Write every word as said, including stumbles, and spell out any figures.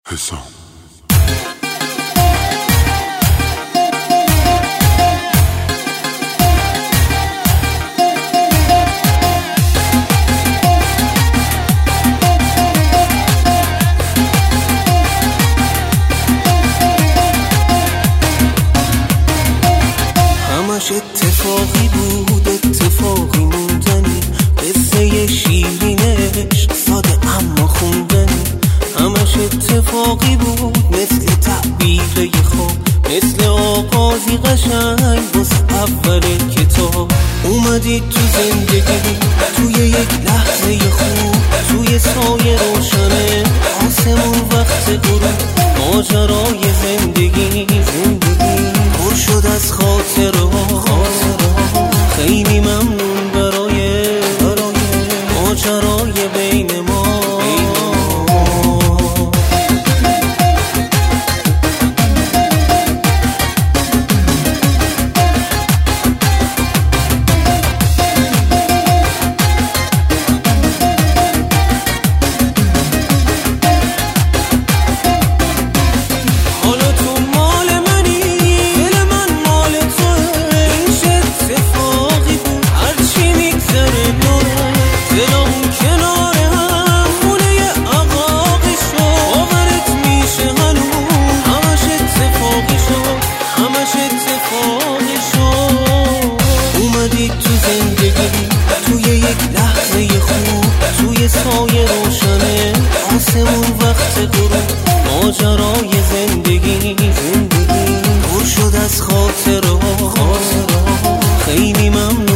حسام. همش اتفاقی بود، اتفاقی موندنی، قصه شیرینش ساده اما خوندنی. همش اتفاقی بود مثل تعبیر خواب، مثل آغازی قشنگ واسه اول کتاب. اومدی تو زندگی توی یک لحظه خوب، توی سایه روشنه آسمون وقت غروب. ماجرای زندگی زندگی پر شد از خاطره ها، خیلی ممنون برای ماجرای بین ما. تو زندگی توی یک لحظه خوب، توی سایه روشنه آسمون وقت غروب. ماجرای زندگی زندگی پر شد از خاطره ها، خیلی ممنون